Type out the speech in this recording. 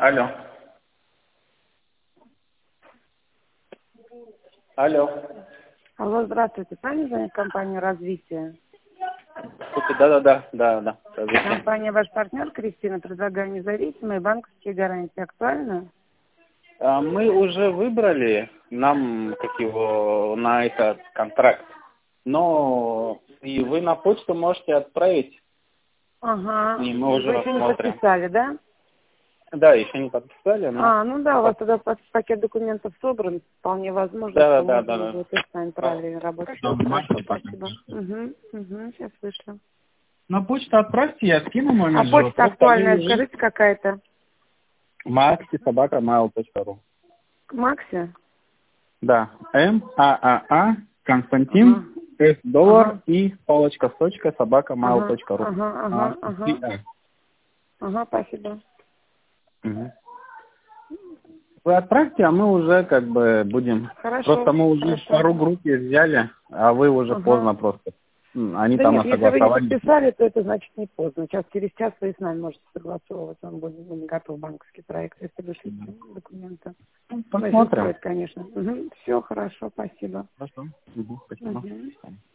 Алло. Алло. Алло, здравствуйте. С вами звонит компания «Развитие». Да. Компания «Ваш партнер» Кристина. Предлагаю независимые банковские гарантии. Актуально? Мы уже выбрали нам, на этот контракт. Но и вы на почту можете отправить. Ага. И мы уже Вы еще не рассмотрим. подписали, да? Да, еще не подписали, но... Ну да, у вас тогда пакет документов собран. Вполне возможно, Да. что можно будет и с вами параллельно работать. Хорошо, спасибо. Сейчас вышло. На почту отправьте, я скину А менеджеру. почта актуальная, скажите, какая-то? maxi@mail.ru. К Максе? Да. МААА Константин $, и палочка с точкой @mail.ru. Спасибо. Вы отправьте, а мы уже будем. Хорошо. Просто мы уже пару группе взяли, а вы уже поздно просто. Они Да там нет, на если вы не согласовании. подписали, то это значит не поздно. Через час вы с нами можете согласовывать, он будет не готов банковский проект, если вышлите документы. Посмотрим. Устроит, конечно. Все хорошо, спасибо. Хорошо. Спасибо.